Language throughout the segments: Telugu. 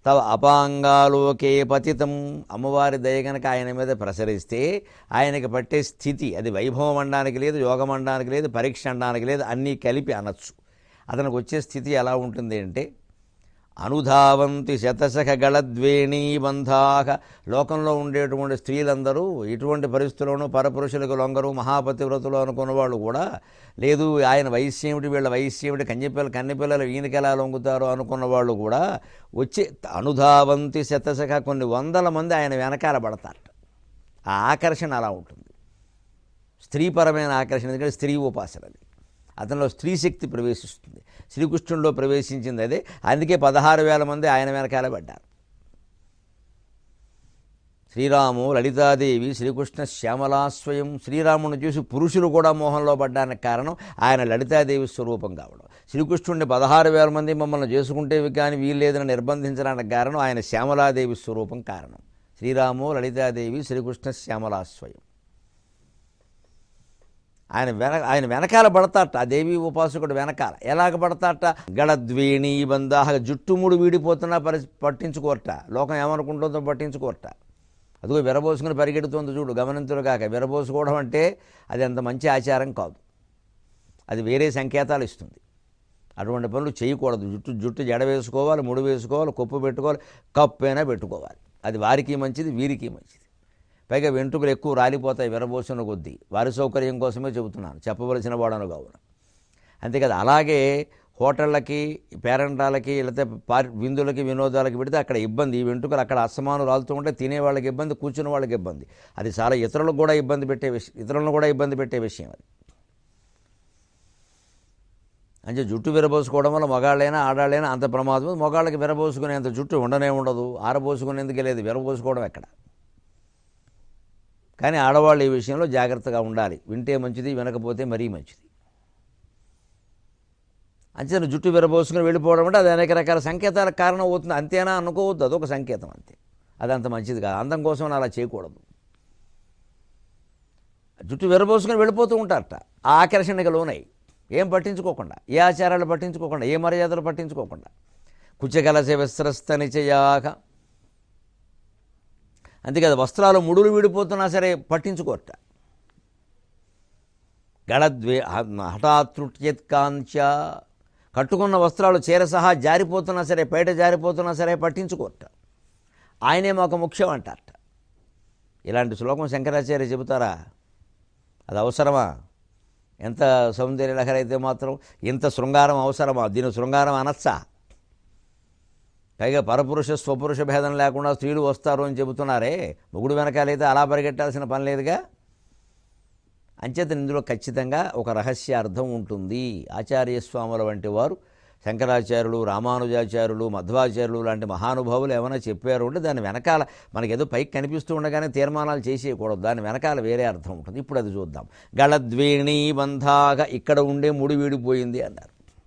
తవ అపాంగాలోకే పతితం. అమ్మవారి దయ గనక ఆయన మీద ప్రసరిస్తే ఆయనకి పట్టే స్థితి అది వైభవం అనడానికి లేదు, యోగం అనడానికి లేదు, పరీక్ష అనడానికి లేదు, అన్నీ కలిపి అనొచ్చు. అతనికి వచ్చే స్థితి ఎలా ఉంటుంది అంటే అనుధావంతి శతశఖ గళద్వేణీ బంధాహ. లోకంలో ఉండేటువంటి స్త్రీలందరూ ఇటువంటి పరిస్థితుల్లోనూ పరపురుషులకు లొంగరు, మహాపతివ్రతులు అనుకున్న వాళ్ళు కూడా లేదు ఆయన వయస్సేమిటి, వీళ్ళ వయస్సేమిటి, కన్నెపిల్లలు ఈయనకెలా లొంగుతారు అనుకున్న వాళ్ళు కూడా వచ్చి అనుధావంతి శతశఖ కొన్ని వందల మంది ఆయన వెనకాల పడతారట. ఆ ఆకర్షణ అలా ఉంటుంది, స్త్రీపరమైన ఆకర్షణ. ఎందుకంటే స్త్రీ ఉపాసనది, అతనిలో స్త్రీ శక్తి ప్రవేశిస్తుంది. శ్రీకృష్ణుడిలో ప్రవేశించింది అదే. అందుకే 16,000 మంది ఆయన వెనకాల పడ్డారు. శ్రీరాము, లలితాదేవి, శ్రీకృష్ణ శ్యామలాస్వయం. శ్రీరాముని చూసి పురుషులు కూడా మోహంలో పడ్డానికి కారణం ఆయన లలితాదేవి స్వరూపం కావడం. శ్రీకృష్ణుడిని 16,000 మంది మమ్మల్ని చేసుకుంటే కానీ వీల్లేదని నిర్బంధించడానికి కారణం ఆయన శ్యామలాదేవి స్వరూపం కారణం. శ్రీరాము, లలితాదేవి, శ్రీకృష్ణ శ్యామలాస్వయం. ఆయన వెనకాల పడతాట, ఆ దేవి ఉపాసకుడు వెనకాల. ఎలాగ పడతాట? గళద్వేణీ బంధాహ. జుట్టుముడు వీడిపోతున్నా పట్టించుకోరట, లోకం ఏమనుకుంటుందో పట్టించుకోరట. అదిగో విరబోసుకుని పరిగెడుతుంది చూడు, గమనింతులు కాక. విరబోసుకోవడం అంటే అది అంత మంచి ఆచారం కాదు, అది వేరే సంకేతాలు ఇస్తుంది. అటువంటి పనులు చేయకూడదు. జుట్టు జడ వేసుకోవాలి, ముడి వేసుకోవాలి, కొప్పు పెట్టుకోవాలి, కప్పైనా పెట్టుకోవాలి. అది వారికి మంచిది, వీరికి మంచిది. పైగా వెంట్రుకలు ఎక్కువ రాలిపోతాయి విరబోసిన కొద్దీ. వారి సౌకర్యం కోసమే చెబుతున్నాను, చెప్పవలసిన వాడను కావున. అంతేకాదు అలాగే హోటళ్ళకి, పేరెంటాలకి, లేకపోతే విందులకి, వినోదాలకి పెడితే అక్కడ ఇబ్బంది. ఈ వెంట్రుకలు అక్కడ అస్తమానం రాలుతూ ఉంటే తినేవాళ్ళకి ఇబ్బంది, కూర్చున్న వాళ్ళకి ఇబ్బంది. అది చాలా ఇతరులను కూడా ఇబ్బంది పెట్టే విషయం అది. అంటే జుట్టు విరబోసుకోవడం వల్ల మగాళ్ళైనా ఆడాళ్ళైనా అంత ప్రమాదం. మగాళ్ళకి విరబోసుకునేంత జుట్టు ఉండనే ఉండదు, ఆరబోసుకునేందుకే లేదు, విరబోసుకోవడం ఎక్కడ. కానీ ఆడవాళ్ళు ఈ విషయంలో జాగ్రత్తగా ఉండాలి. వింటే మంచిది, వినకపోతే మరీ మంచిది. అంచేత జుట్టు విరబోసుకుని వెళ్ళిపోవడం అంటే అది అనేక రకాల సంకేతాలకు కారణం అవుతుంది. అంతేనా అనుకోవద్దు, అదొక సంకేతం అంతే. అది అంత మంచిది కాదు. అందం కోసం అలా చేయకూడదు. జుట్టు విరబోసుకుని వెళ్ళిపోతూ ఉంటారట, ఆ ఆకర్షణకి లోనై ఏం పట్టించుకోకుండా, ఏ ఆచారాలు పట్టించుకోకుండా, ఏ మర్యాదలు పట్టించుకోకుండా. కుచకలస విస్రస్త నిచయాక. అంతేకాదు వస్త్రాలు ముడులు విడిపోతున్నా సరే పట్టించుకోరట. గళద్వే హఠాత్రుట్యత్కాంచ. కట్టుకున్న వస్త్రాలు చీర సహా జారిపోతున్నా సరే, బయట జారిపోతున్నా సరే పట్టించుకోరట. ఆయనే మాకు ముఖ్యం అంటారట. ఇలాంటి శ్లోకం శంకరాచార్య చెబుతారా? అది అవసరమా? ఎంత సౌందర్యలహరి అయితే మాత్రం ఇంత శృంగారం అవసరమా? దీని శృంగారం అనొచ్చా? పైగా పరపురుష స్వపురుష భేదం లేకుండా స్త్రీలు వస్తారు అని చెబుతున్నారే, మొగుడు వెనకాలైతే అలా పరిగెట్టాల్సిన పని లేదుగా. అంచేత ఇందులో ఖచ్చితంగా ఒక రహస్య అర్థం ఉంటుంది. ఆచార్యస్వాముల వంటి వారు, శంకరాచార్యులు, రామానుజాచార్యులు, మధ్వాచార్యులు లాంటి మహానుభావులు ఏమైనా చెప్పారు అంటే దాని వెనకాల మనకేదో పైకి కనిపిస్తూ ఉండగానే తీర్మానాలు చేసేయకూడదు, దాని వెనకాల వేరే అర్థం ఉంటుంది. ఇప్పుడు అది చూద్దాం. గళద్వేణీ బంధాగా, ఇక్కడ ఉండే ముడి వీడిపోయింది అన్నారు.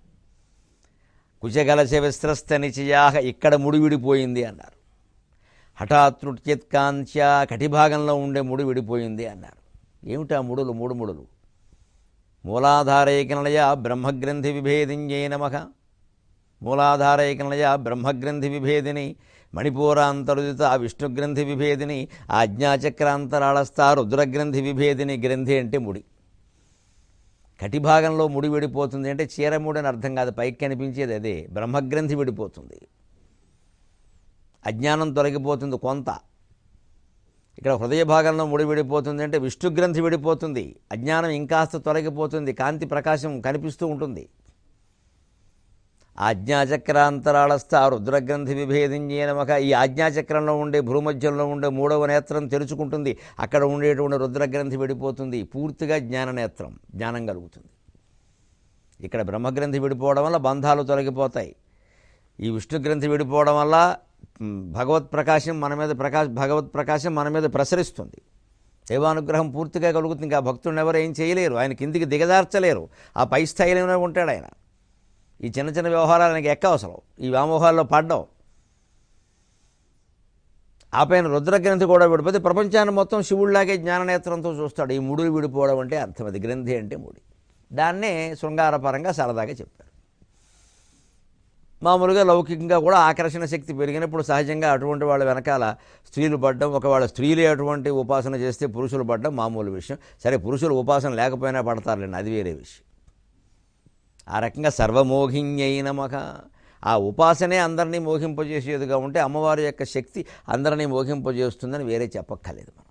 కుచకలశ విస్రస్త నిచయాహ, ఇక్కడ ముడి విడిపోయింది అన్నారు. హఠాత్రుట్యత్కాంత్య, కటిభాగంలో ఉండే ముడి విడిపోయింది అన్నారు. ఏమిటా ముడులు? మూడు ముడులు. మూలాధారైకనలయ బ్రహ్మగ్రంథి విభేదిన్యై నమః. మూలాధారైకనలయ బ్రహ్మగ్రంథి విభేదిని, మణిపూరాంతరుదిత విష్ణుగ్రంథి విభేదిని, ఆజ్ఞాచక్రాంతరాళస్థ రుద్రగ్రంథి విభేదిని. గ్రంథి అంటే ముడి. కటిభాగంలో ముడి విడిపోతుంది అంటే చీరముడి అని అర్థం కాదు, పైకి కనిపించేది అదే. బ్రహ్మగ్రంథి విడిపోతుంది, అజ్ఞానం తొలగిపోతుంది కొంత. ఇక్కడ హృదయ భాగంలో ముడి విడిపోతుంది అంటే విష్ణుగ్రంథి విడిపోతుంది, అజ్ఞానం ఇంకాస్త తొలగిపోతుంది, కాంతి ప్రకాశం కనిపిస్తూ ఉంటుంది. ఆజ్ఞాచక్రాంతరాళస్థ రుద్రగ్రంథి విభేదిన్యై నమః. ఈ ఆజ్ఞాచక్రంలో ఉండే భూమధ్యంలో ఉండే మూడవ నేత్రం తెరుచుకుంటుంది, అక్కడ ఉండేటువంటి రుద్రగ్రంథి విడిపోతుంది, పూర్తిగా జ్ఞాననేత్రం, జ్ఞానం కలుగుతుంది. ఇక్కడ బ్రహ్మగ్రంథి విడిపోవడం వల్ల బంధాలు తొలగిపోతాయి. ఈ విష్ణుగ్రంథి విడిపోవడం వల్ల భగవత్ ప్రకాశం మన మీద ప్రసరిస్తుంది. దైవానుగ్రహం పూర్తిగా కలుగుతుంది. ఇంకా భక్తుడిని ఎవరు ఏం చేయలేరు, ఆయన కిందికి దిగజార్చలేరు, ఆ పై స్థాయిలోనే ఉంటాడు ఆయన. ఈ చిన్న చిన్న వ్యవహారాలు ఆయనకి ఎక్కవసరం, ఈ వ్యామోహాల్లో పడ్డం. ఆ పైన రుద్రగ్రంథి కూడా విడిపోతే ప్రపంచాన్ని మొత్తం శివుడిలాగే జ్ఞాననేత్రంతో చూస్తాడు. ఈ ముడులు విడిపోవడం అంటే అర్థం అది. గ్రంథి అంటే ముడి. దాన్నే శృంగారపరంగా సరదాగా చెప్పారు. మామూలుగా లౌకికంగా కూడా ఆకర్షణ శక్తి పెరిగినప్పుడు సహజంగా అటువంటి వాళ్ళ వెనకాల స్త్రీలు పడ్డం, ఒకవేళ స్త్రీలే అటువంటి ఉపాసన చేస్తే పురుషులు పడ్డం మామూలు విషయం. సరే, పురుషులు ఉపాసన లేకపోయినా పడతారులేండి, అది వేరే విషయం. ఆ రకంగా సర్వమోహిన్యై నమః, ఆ ఉపాసనే అందరినీ మోహింపజేసేదిగా ఉంటే అమ్మవారి యొక్క శక్తి అందరినీ మోహింపజేస్తుందని వేరే చెప్పక్కర్లేదు మనం.